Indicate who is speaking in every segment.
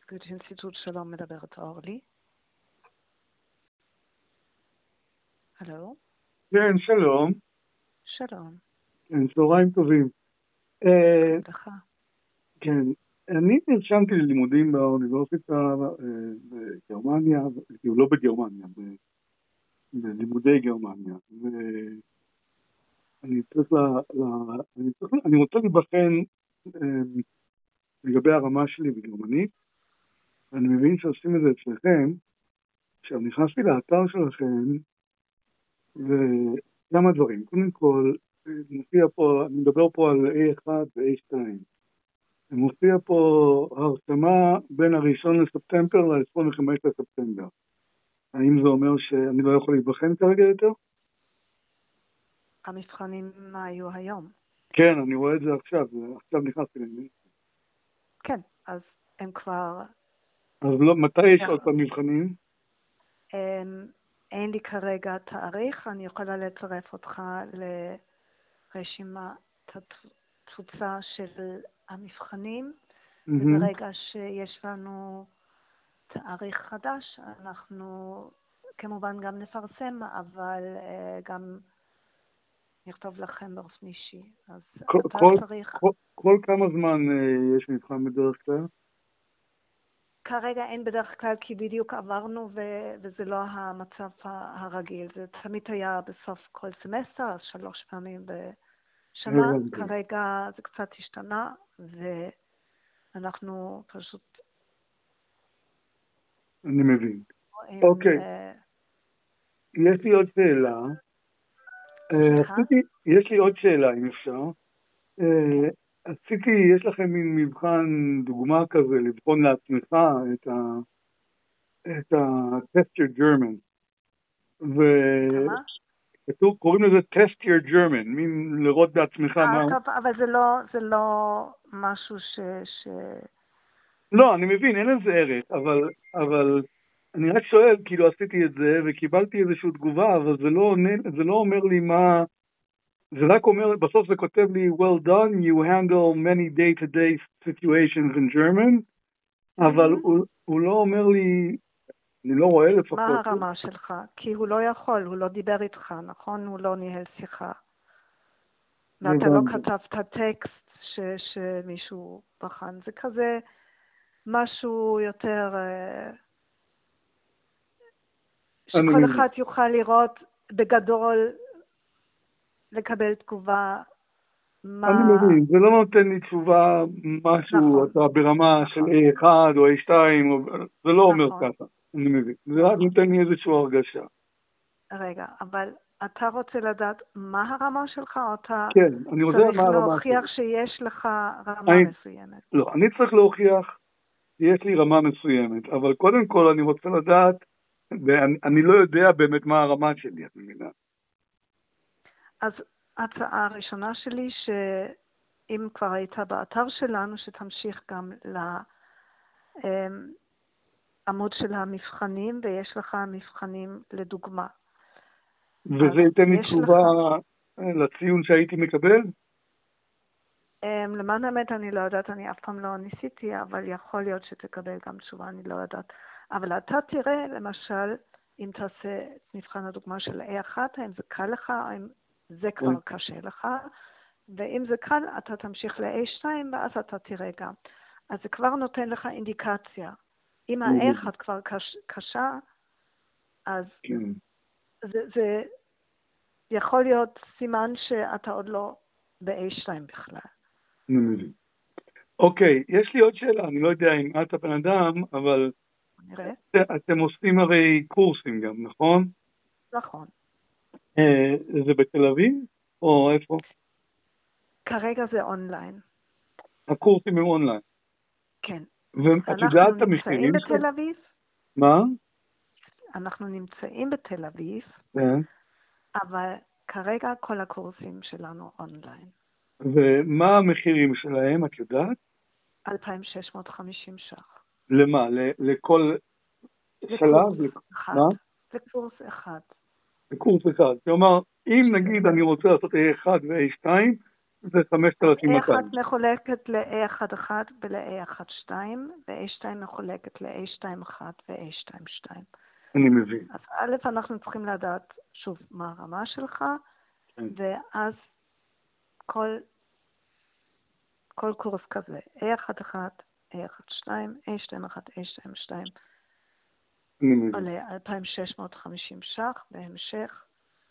Speaker 1: גוט אינסטיטוט שלום, מדברת אורלי. הלו?
Speaker 2: כן, שלום.
Speaker 1: שלום.
Speaker 2: כן, צהריים טובים.
Speaker 1: לך.
Speaker 2: כן, אני נרשמתי ללימודים באוניברסיטה בגרמניה, כאילו לא בגרמניה, בלימודי גרמניה. ואני אני רוצה להיבחן לגבי הרמה שלי בגרמנית. אני מבין שעושים את זה אצלכם. עכשיו נכנסתי לאתר שלכם, וכמה דברים. קודם כל, מופיע פה, אני מדבר פה על A1 ו-A2. מופיע פה הרשמה בין הראשון לספטמבר ל-25 לספטמבר. האם זה אומר שאני לא יכול להיבחן כרגע יותר?
Speaker 1: המבחנים היו היום.
Speaker 2: כן, אני רואה את זה עכשיו. עכשיו נכנסתי לזה.
Speaker 1: כן, אז הם כבר...
Speaker 2: אז לא, מתי יש עוד פעם מבחנים?
Speaker 1: אין לי כרגע תאריך, אני יכולה לצרף אותך לרשימת התפוצה של המבחנים, וברגע שיש לנו תאריך חדש, אנחנו כמובן גם נפרסם, אבל גם נכתוב לכם באופן אישי. אז אתה צריך...
Speaker 2: כל כמה זמן יש מבחן בדרך כלל?
Speaker 1: כרגע אין בדרך כלל, כי בדיוק עברנו וזה לא המצב הרגיל. זה תמיד היה בסוף כל סמסטר, 3 פעמים בשנה. כרגע זה קצת השתנה, ואנחנו פשוט...
Speaker 2: אני מבין. אוקיי. יש לי עוד שאלה. יש לי עוד שאלה, אם אפשר. יש לכם מין מבחן דוגמה כזה, לבחון לעצמך את ה-Test Your German. קוראים לזה Test Your German, מין לראות בעצמך מה...
Speaker 1: אבל זה לא משהו
Speaker 2: לא, אני מבין, אין לזה ערך, אבל אני רק שואל, כאילו עשיתי את זה וקיבלתי איזושהי תגובה, אבל זה לא אומר לי מה... זה רק אומר, בסוף זה כותב לי, well done, you handle many day-to-day situations in German, אבל הוא לא אומר לי, אני לא רואה לפחות.
Speaker 1: מה הרמה שלך? כי הוא לא יכול, הוא לא דיבר איתך, נכון? הוא לא ניהל שיחה. ואתה לא כתבת טקסט שמישהו בחן. זה כזה משהו יותר... שכל אחד יוכל לראות בגדול, לקבל תגובה מה...
Speaker 2: אני מבין, זה לא נותן לי תשובה משהו, אתה ברמה של A1 או A2, זה לא אומר ככה, אני מבין. זה רק נותן לי איזושהי הרגשה.
Speaker 1: רגע, אבל אתה רוצה לדעת מה הרמה שלך, או אתה
Speaker 2: צריך
Speaker 1: להוכיח שיש לך רמה מסוימת?
Speaker 2: לא, אני צריך להוכיח שיש לי רמה מסוימת, אבל קודם כל אני רוצה לדעת, ואני לא יודע באמת מה הרמה שלי, את מבינה.
Speaker 1: אז ההצעה הראשונה שלי, שאם כבר היית באתר שלנו, שתמשיך גם לעמוד של המבחנים, ויש לך מבחנים לדוגמה.
Speaker 2: וזה ייתן לי תשובה לציון שהייתי מקבל?
Speaker 1: למען האמת אני לא יודעת, אני אף פעם לא ניסיתי, אבל יכול להיות שתקבל גם תשובה, אני לא יודעת. אבל אתה תראה, למשל, אם תעשה מבחן הדוגמה של A1, האם זה קל לך, האם זה כבר קשה לך, ואם זה קל, אתה תמשיך ל-A2, ואז אתה תראה גם. אז זה כבר נותן לך אינדיקציה. אם ה-A1 כבר קשה, אז זה יכול להיות סימן שאתה עוד לא ב-A2 בכלל.
Speaker 2: אוקיי, יש לי עוד שאלה, אני לא יודע אם את הבן אדם, אבל אתם עושים הרי קורסים גם, נכון?
Speaker 1: נכון.
Speaker 2: זה בתל אביב או איפה?
Speaker 1: כרגע זה אונליין.
Speaker 2: הקורסים הם אונליין?
Speaker 1: כן.
Speaker 2: ואת יודעת את המחירים
Speaker 1: שלו? אנחנו נמצאים בתל אביב.
Speaker 2: מה?
Speaker 1: אנחנו נמצאים בתל אביב, אבל כרגע כל הקורסים שלנו אונליין.
Speaker 2: ומה המחירים שלהם, את יודעת?
Speaker 1: 2,650 ש"ח.
Speaker 2: למה? לכל שלב?
Speaker 1: מה? לקורס אחד.
Speaker 2: לקורס אחד. כלומר, אם נגיד אני רוצה לעשות A1 ו-A2, זה 5,200.
Speaker 1: A1 מחולקת ל-A11 ול-A12, ו-A2 מחולקת ל-A21 ו-A22.
Speaker 2: אני מבין.
Speaker 1: אז א', אנחנו צריכים לדעת שוב מה הרמה שלך,
Speaker 2: כן.
Speaker 1: ואז כל קורס כזה, A11, A12, A21, A22,
Speaker 2: אני מבין.
Speaker 1: עולה 2,650 ש"ח, בהמשך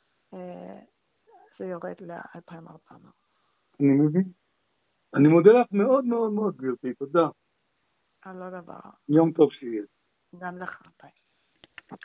Speaker 1: זה יורד ל-2,400.
Speaker 2: אני מבין. אני מודה לך מאוד מאוד מאוד, גברתי, תודה.
Speaker 1: לא דבר.
Speaker 2: יום טוב שיהיה.
Speaker 1: גם לך, ביי.